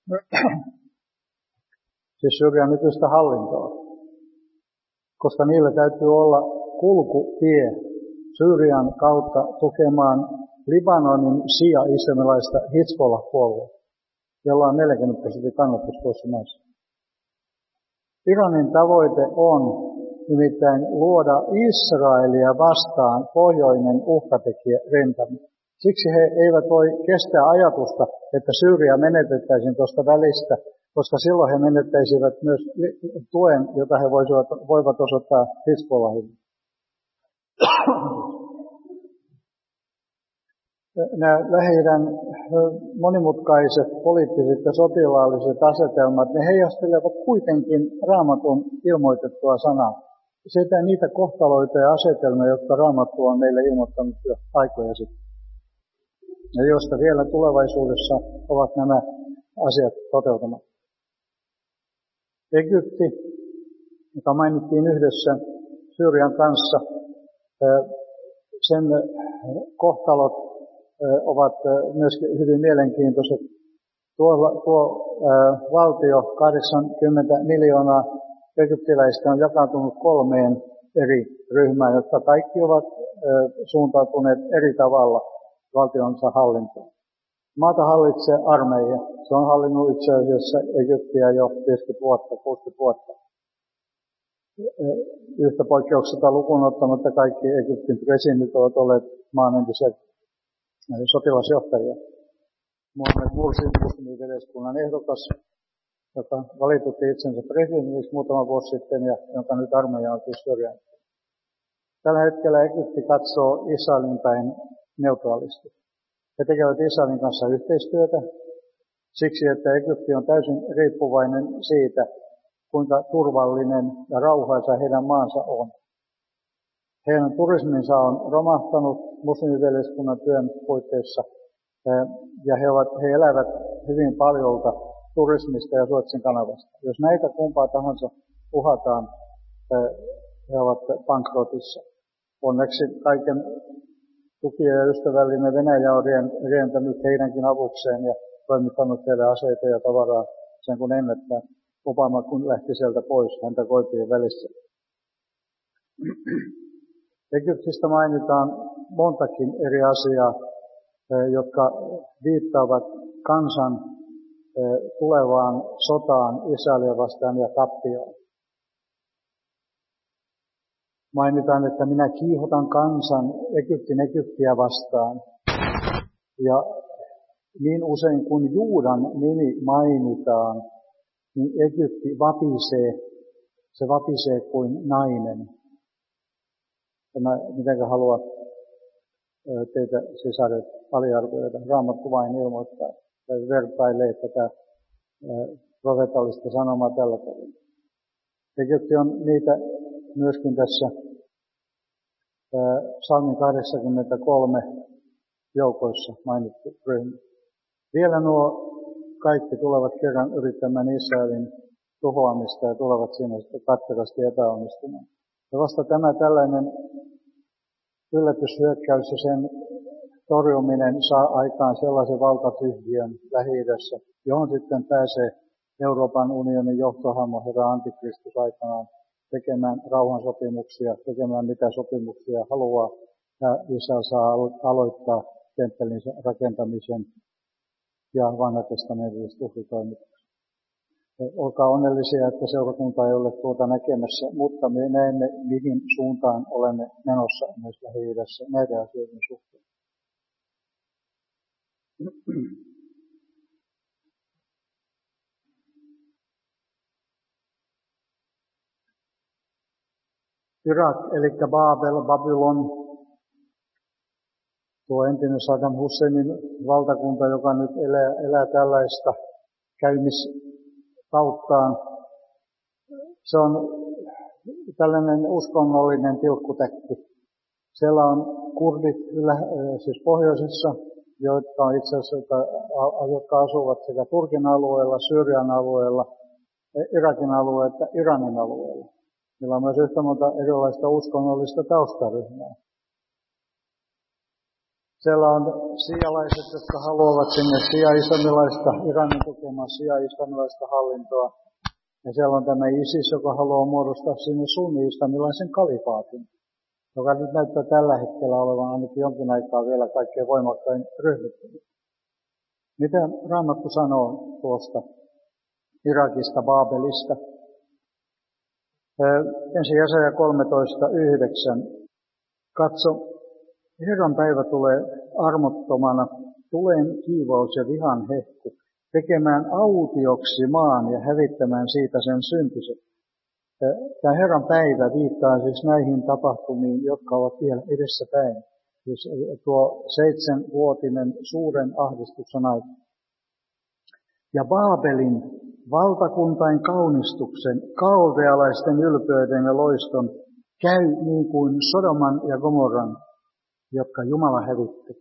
siis Syyrian nykyistä hallintoa, koska niillä täytyy olla kulkutie Syyrian kautta tukemaan Libanonin shia-islamilaista Hizbollah-puoluetta, jolla on 40% kannatus tuossa maassa. Iranin tavoite on nimittäin luoda Israelia vastaan pohjoinen uhkatekijä rintama. Siksi he eivät voi kestää ajatusta, että Syyria menetettäisiin tuosta välistä, koska silloin he menettäisivät myös tuen, jota he voivat osoittaa Hizbollahille. Nämä Lähi-idän monimutkaiset poliittiset ja sotilaalliset asetelmat, ne heijastelevat kuitenkin Raamatun ilmoitettua sanaa. Sitä niitä kohtaloita ja asetelmia, jotka Raamattu on meille ilmoittanut jo aikoja sitten. Ja joista vielä tulevaisuudessa ovat nämä asiat toteutumat. Egypti, joka mainittiin yhdessä Syyrian kanssa, sen kohtalot ovat myöskin hyvin mielenkiintoiset. Tuo valtio, 80 miljoonaa egyptiläistä, on jakautunut 3 eri ryhmään, jotka kaikki ovat suuntautuneet eri tavalla valtionsa hallintoon. Maata hallitsee armeija. Se on hallinnut itse asiassa Egyptiä jo 50 vuotta, 60 vuotta. Yhtä poikkeuksesta lukuun ottamatta kaikki Egyptin presidentit ovat olleet maan entisiä sotilasjohtajia. Mohamed Mursi, muslimiveljeskunnan ehdokas, joka valitutti itsensä presidentiksi muutama vuosi sitten ja jonka nyt armeija on siis syrjänyt. Tällä hetkellä Egypti katsoo Israelin päin neutraalisti. He tekevät Israelin kanssa yhteistyötä siksi, että Egypti on täysin riippuvainen siitä, kuinka turvallinen ja rauhaisa heidän maansa on. Heidän turisminsa on romahtanut muslimiveljeskunnan työn puitteissa ja he elävät hyvin paljolta turismista ja Suezin kanavasta. Jos näitä kumpaa tahansa uhataan, he ovat bankrotissa. Onneksi kaiken tukija ja ystävällinen Venäjä on rientänyt heidänkin avukseen ja toimittanut heille aseita ja tavaraa sen kun ennättää. Obama kun lähti sieltä pois, häntä koipien välissä. Egyptistä mainitaan montakin eri asiaa, jotka viittaavat kansan tulevaan sotaan Israelia vastaan ja tappioon. Mainitaan, että minä kiihotan kansan Egyptiä vastaan. Ja niin usein kun Juudan nimi mainitaan, niin Egypti vapisee, se vapisee kuin nainen. Tämä mitenkä haluat teitä sisaret aliarvioida. Raamattu vain ilmoittaa tai vertailee tätä profeetallista sanomaa tällä tavalla. Egypti on niitä myöskin tässä Psalmin 83 joukoissa mainittu ryhmä. Vielä nuo kaikki tulevat kerran yrittämään Israelin tuhoamista ja tulevat siinä sitten katkerasti epäonnistumaan. Ja vasta tämä tällainen yllätyshyökkäys ja sen torjuminen saa aikaan sellaisen valtatyhjiön Lähi-idässä, johon sitten pääsee Euroopan unionin johtohahmo herra Antikristus aikanaan tekemään rauhansopimuksia, tekemään mitä sopimuksia haluaa, ja Israel saa aloittaa temppelinsä rakentamisen ja vanhatestamentilliset uhritoimitukset. Olkaa onnellisia, että seurakunta ei ole tuota näkemässä, mutta me näemme, mihin suuntaan olemme menossa myös Lähi-idässä näiden asioiden suhteen. Irak, eli Babylon, tuo entinen Saddam Husseinin valtakunta, joka nyt elää tällaista käymiskauttaan. Se on tällainen uskonnollinen tilkkutäkki. Siellä on kurdit siis pohjoisessa, jotka asuvat sekä Turkin alueella, Syyrian alueella, Irakin alueella että Iranin alueella. Meillä on myös yhtä monta erilaista uskonnollista taustaryhmää. Siellä on sialaiset, jotka haluavat sinne sia-islamilaista, Iranin tukemaa sia-islamilaista hallintoa. Ja siellä on tämä ISIS, joka haluaa muodostaa sinne sunni-islamilaisen kalifaatin, joka nyt näyttää tällä hetkellä olevan ainakin jonkin aikaa vielä kaikkein voimakkain ryhmittely. Mitä Raamattu sanoo tuosta Irakista, Baabelista? Ensin Jesaja 13:9. Katso, Herran päivä tulee armottomana, tulen kiivaus ja vihan hehku, tekemään autioksi maan ja hävittämään siitä sen syntiset. Tämä Herran päivä viittaa siis näihin tapahtumiin, jotka ovat vielä edessäpäin. Siis tuo 7-vuotinen suuren ahdistuksen aika. Ja Baabelin valtakuntain kaunistuksen, kaldealaisten ylpeyden ja loiston käy niin kuin Sodoman ja Gomorran, jotka Jumala hävitti.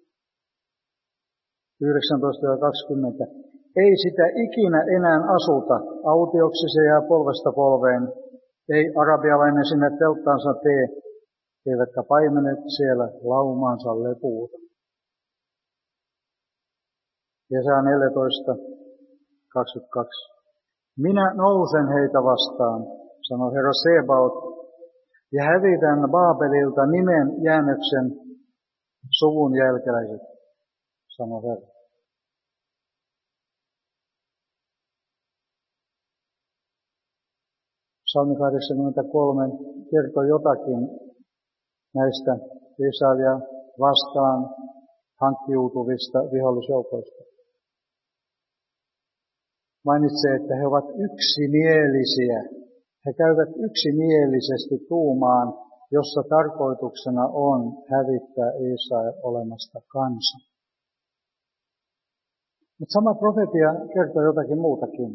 19:20. Ei sitä ikinä enää asuta, autioksi se jää polvesta polveen. Ei arabialainen sinne telttaansa tee, eivätkä paimenet siellä laumaansa lepuuta. Jesaja 14:22. Minä nousen heitä vastaan, sanoi Herra Sebaot, ja hävitän Baabelilta nimen jäännöksen suvun jälkeläiset, sanoi Herra. Psalmi 83 kertoo jotakin näistä Israelia vastaan hankkiutuvista vihollisjoukoista. Mainitsee, että he ovat yksimielisiä. He käyvät yksimielisesti tuumaan, jossa tarkoituksena on hävittää Israel olemasta kansa. Mutta sama profetia kertoo jotakin muutakin.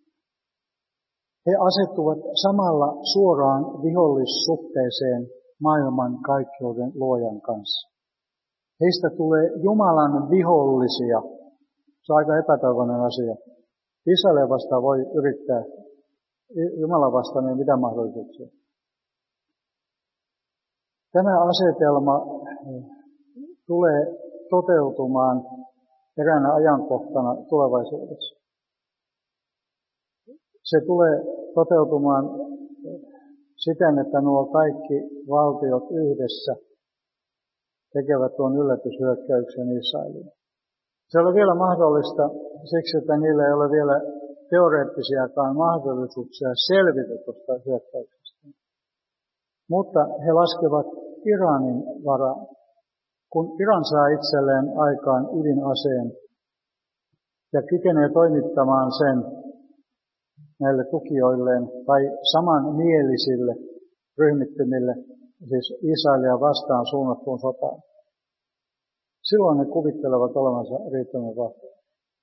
He asettuvat samalla suoraan vihollissuhteeseen maailman kaikkeuden luojan kanssa. Heistä tulee Jumalan vihollisia. Se on aika epätoivoinen asia. Israelia vastaan voi yrittää, Jumalan vastaan ei mitään mahdollisuuksia. Tämä asetelma tulee toteutumaan eräänä ajankohtana tulevaisuudessa. Se tulee toteutumaan siten, että nuo kaikki valtiot yhdessä tekevät tuon yllätyshyökkäyksen Israeliin. Se ei ole vielä mahdollista siksi, että niillä ei ole vielä teoreettisiakaan mahdollisuuksia selvitä tuosta hyökkäyksestä. Mutta he laskevat Iranin varaan. Kun Iran saa itselleen aikaan ydinaseen ja kykenee toimittamaan sen näille tukijoilleen tai samanmielisille ryhmittymille, siis Israelia vastaan suunnattuun sotaan, silloin ne kuvittelevat olevansa riittävän vahvoja.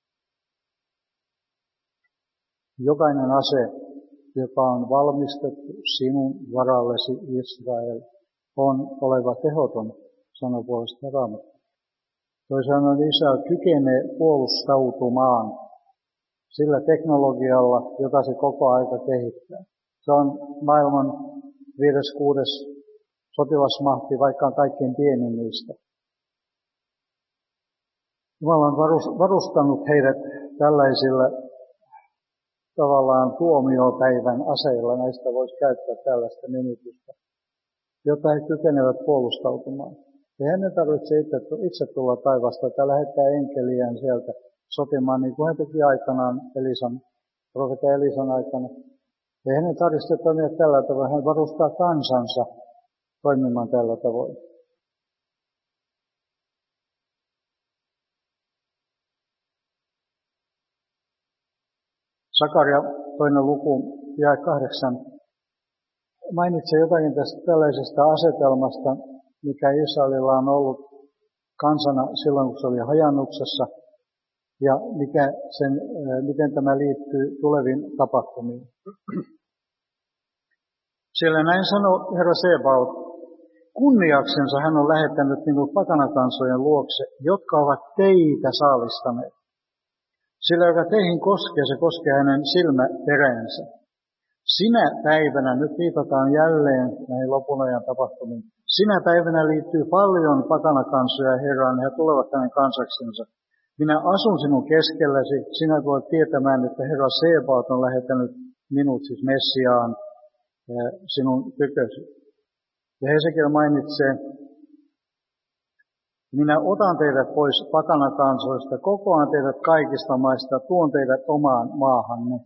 Jokainen ase, joka on valmistettu sinun varallesi Israel, on oleva tehoton, sanoo puolestaan Raamattu. Toisin sanoen Israel kykenee puolustautumaan sillä teknologialla, jota se koko aika kehittää. Se on maailman 5.6. sotilasmahti, vaikka on kaikkein pienin niistä. Jumala on varustanut heidät tällaisilla tavallaan tuomiopäivän aseilla, näistä voisi käyttää tällaista nimitystä, jota he kykenevät puolustautumaan. Eihän ne tarvitse itse tulla taivaasta, että lähettää enkeliään sieltä sotimaan, niin kuin he teki aikanaan profeetta Elisan aikana. Eihän ne tarvitse toimia tällä tavoin, hän varustaa kansansa toimimaan tällä tavoin. Sakaria 2. luku, jae 8, mainitsee jotakin tästä tällaisesta asetelmasta, mikä Israelilla on ollut kansana silloin, kun se oli hajannuksessa, ja miten tämä liittyy tuleviin tapahtumiin. Siellä näin sanoi Herra Sebaot, kunniaksensa hän on lähettänyt minut pakanakansojen luokse, jotka ovat teitä saalistaneet. Sillä joka teihin koskee, se koskee hänen silmäteränsä. Sinä päivänä, nyt viitataan jälleen näihin lopun ajan tapahtumiin, sinä päivänä liittyy paljon pakanakansoja Herraan, he tulevat hänen kansaksensa. Minä asun sinun keskelläsi, sinä tulet tietämään, että Herra Sebaot on lähettänyt minut, siis Messiaan, sinun tykösi. Ja Hesekiel mainitsee, minä otan teidät pois pakanakansoista, kokoan teidät kaikista maista, tuon teidät omaan maahanne.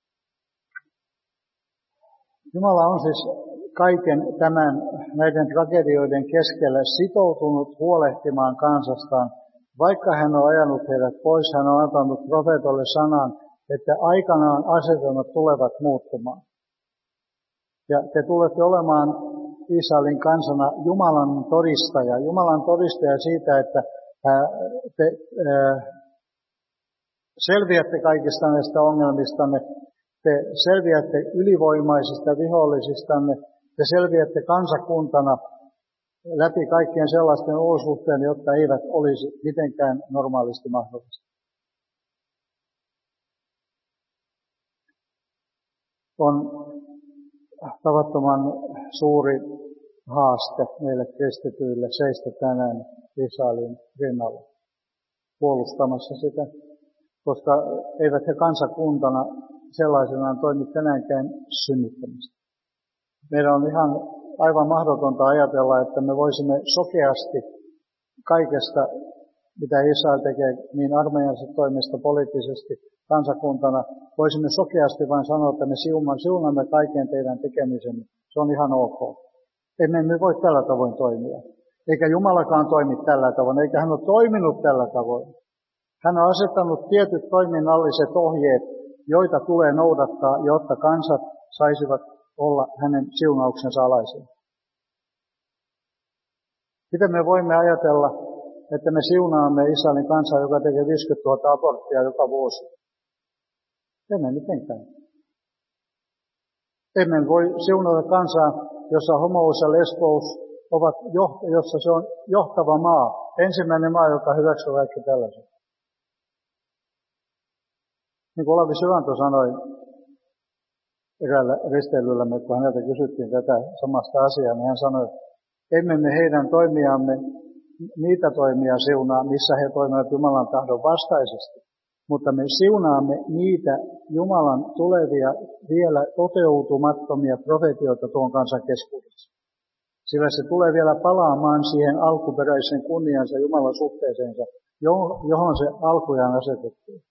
Jumala on siis kaiken näiden tragedioiden keskellä sitoutunut huolehtimaan kansastaan. Vaikka hän on ajanut heidät pois, hän on antanut profeetolle sanan, että aikanaan asetelmat tulevat muuttumaan. Ja te tulette olemaan Israelin kansana Jumalan todistaja siitä, että te selviätte kaikista näistä ongelmistanne, te selviätte ylivoimaisista vihollisistanne, te selviätte kansakuntana läpi kaikkien sellaisten olosuhteiden, jotka eivät olisi mitenkään normaalisti mahdollista. On tavattoman suuri haaste meille kristityille seistä tänään Israelin rinnalla puolustamassa sitä, koska eivät he kansakuntana sellaisenaan toimi tänäänkään synnyttämistä. Meidän on ihan aivan mahdotonta ajatella, että me voisimme sokeasti kaikesta mitä Israel tekee niin armeijansa toimesta poliittisesti kansakuntana, voisimme sokeasti vain sanoa, että me siunaamme kaiken teidän tekemisenne. Se on ihan ok. Emme me voi tällä tavoin toimia. Eikä Jumalakaan toimi tällä tavoin, eikä hän ole toiminut tällä tavoin. Hän on asettanut tietyt toiminnalliset ohjeet, joita tulee noudattaa, jotta kansat saisivat olla hänen siunauksensa alaisia. Miten me voimme ajatella, että me siunaamme Israelin kansaa, joka tekee 50 000 aborttia joka vuosi? Emme mitenkään. Emme voi siunata kansaa, jossa homous ja lesbous ovat, jossa se on johtava maa. Ensimmäinen maa, joka hyväksyy kaikki tällaiset. Niin kuin Olavi Syvänto sanoi eräällä risteilyllämme, kun häneltä kysyttiin tätä samasta asiaa, niin hän sanoi, emme me heidän toimiamme, niitä toimia siunaa, missä he toimivat Jumalan tahdon vastaisesti. Mutta me siunaamme niitä Jumalan tulevia vielä toteutumattomia profetioita tuon kansan keskuudessa. Sillä se tulee vielä palaamaan siihen alkuperäisen kunniansa Jumalan suhteeseensa, johon se alkujaan asetettiin.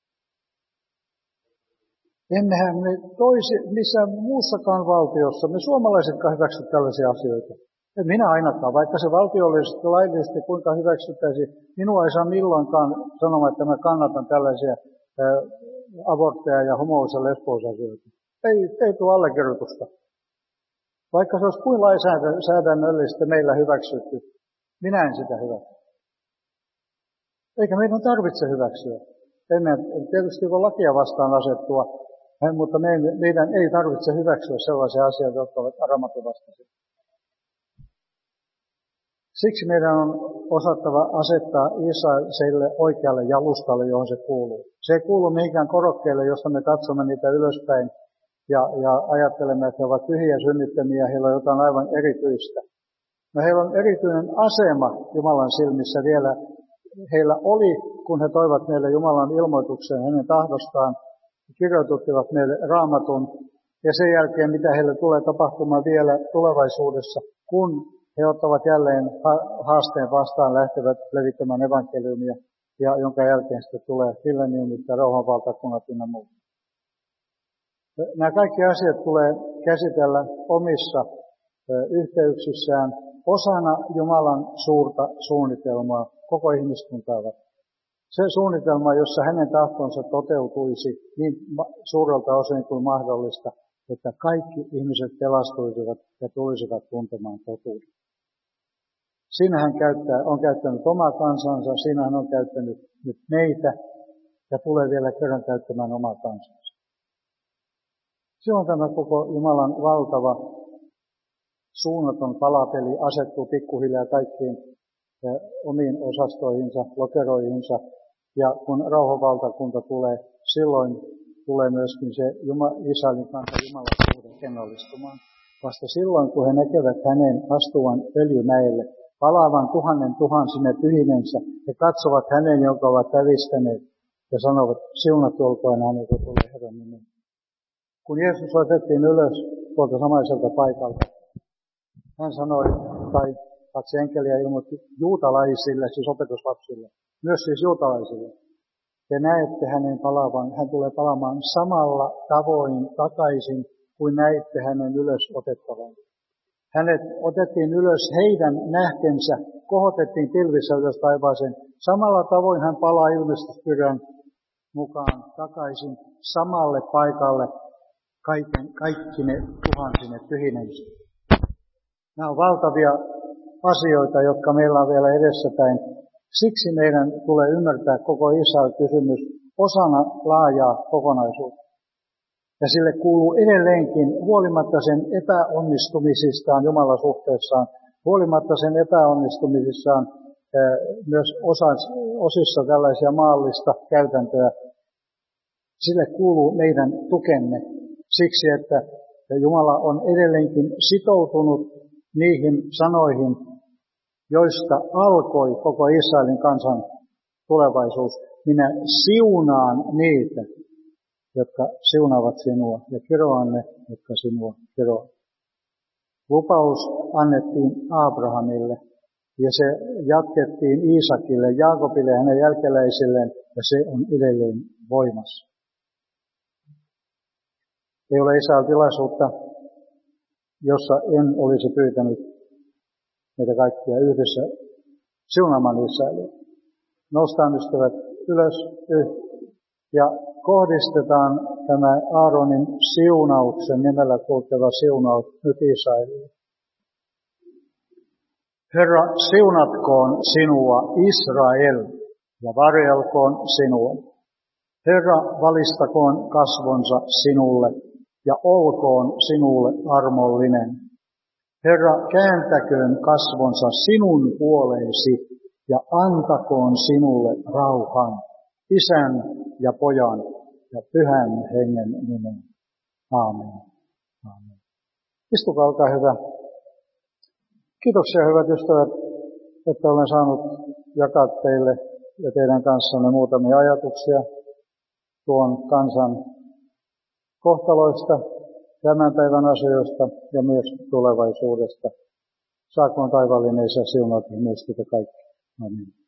Emmehän me missään muussakaan valtiossa, me suomalaisetkaan hyväksy tällaisia asioita. En minä ainakaan, vaikka se valtiollisesti laillisesti kuinka hyväksyttäisi, minua ei saa milloinkaan sanoa, että mä kannatan tällaisia abortteja ja homous- ja lesbousasioita. Ei tule allekirjoitusta. Vaikka se olisi kuin lainsäädännöllisesti meillä hyväksytty, minä en sitä hyväksy. Eikä meidän tarvitse hyväksyä. Ennen tietysti voi lakia vastaan asettua, mutta meidän ei tarvitse hyväksyä sellaisia asioita, jotka ovat Raamatun vastaisia. Siksi meidän on osattava asettaa Israelille oikealle jalustalle, johon se kuuluu. Se ei kuulu mihinkään korokkeelle, josta me katsomme niitä ylöspäin ja ajattelemme, että he ovat tyhjiä synnyttämiä, heillä on jotain aivan erityistä. No heillä on erityinen asema Jumalan silmissä vielä. Heillä oli, kun he toivat meille Jumalan ilmoituksen hänen tahdostaan, kirjoituttivat meille Raamatun, ja sen jälkeen, mitä heille tulee tapahtumaan vielä tulevaisuudessa, kun he ottavat jälleen haasteen vastaan, lähtevät levittämään evankeliumia, ja jonka jälkeen sitten tulee Hilleniumit ja rauhanvaltakunnat ynnä muuta. Nämä kaikki asiat tulee käsitellä omissa yhteyksissään osana Jumalan suurta suunnitelmaa koko ihmiskuntaa. Se suunnitelma, jossa hänen tahtonsa toteutuisi niin suurelta osin kuin mahdollista, että kaikki ihmiset pelastuisivat ja tulisivat tuntemaan totuuden. Siinä hän on käyttänyt omaa kansansa, siinä hän on käyttänyt nyt meitä ja tulee vielä kerran käyttämään omaa kansansa. Silloin tämä koko Jumalan valtava suunnaton palapeli asettuu pikkuhiljaa kaikkiin omiin osastoihinsa, lokeroihinsa. Ja kun rauhanvaltakunta tulee, silloin tulee myöskin se Israelin kanssa Jumalan suhde ennallistumaan. Vasta silloin, kun he näkevät hänen astuvan öljymäelle, palaavan tuhansine pyhinensä, he katsovat hänen, jonka ovat hävistäneet, ja sanovat, siunattu olkoon hän, joka tulee Herran nimeen. Kun Jeesus otettiin ylös tuolta samaiselta paikalta, hän sanoi, tai kaksi enkeliä ilmoitti juutalaisille, siis opetuslapsille, myös siis juutalaisille. Te näette hänen palaavan, hän tulee palaamaan samalla tavoin takaisin, kuin näitte hänen ylös otettavan. Hänet otettiin ylös heidän nähtensä, kohotettiin pilvissä ylös taivaaseen. Samalla tavoin hän palaa ilmestyskirjan mukaan takaisin samalle paikalle kaikki ne tuhansine pyhinensä. Nämä on valtavia asioita, jotka meillä on vielä edessäpäin. Siksi meidän tulee ymmärtää koko Israel-kysymys osana laajaa kokonaisuutta. Ja sille kuuluu edelleenkin, huolimatta sen epäonnistumisistaan Jumalan suhteessaan, huolimatta sen epäonnistumisissaan myös osissa tällaisia maallista käytäntöä, sille kuuluu meidän tukemme. Siksi, että Jumala on edelleenkin sitoutunut niihin sanoihin, joista alkoi koko Israelin kansan tulevaisuus. Minä siunaan niitä, jotka siunaavat sinua, ja kiroan ne, jotka sinua kiroavat. Lupaus annettiin Abrahamille, Ja se jatkettiin Iisakille, Jaakobille ja hänen jälkeläisilleen, ja se on edelleen voimassa. Ei ole Israel tilaisuutta, jossa en olisi pyytänyt meitä kaikkia yhdessä siunaamaan Israelia. Noustaan ystävät ylös ja kohdistetaan tämä Aaronin siunauksen nimellä kulkeva siunaus nyt Israeliin. Herra, siunatkoon sinua Israel ja varjelkoon sinua. Herra, valistakoon kasvonsa sinulle ja olkoon sinulle armollinen. Herra, kääntäköön kasvonsa sinun puoleesi ja antakoon sinulle rauhan, Isän ja Pojan ja Pyhän Hengen nimen. Aamen. Aamen. Istukaa, olkaa hyvä. Kiitoksia hyvät ystävät, että olen saanut jakaa teille ja teidän kanssanne muutamia ajatuksia tuon kansan kohtaloista, tämän päivän asioista ja myös tulevaisuudesta. Saakoon taivaallinen Isä siunata myös teitä kaikki. Amen.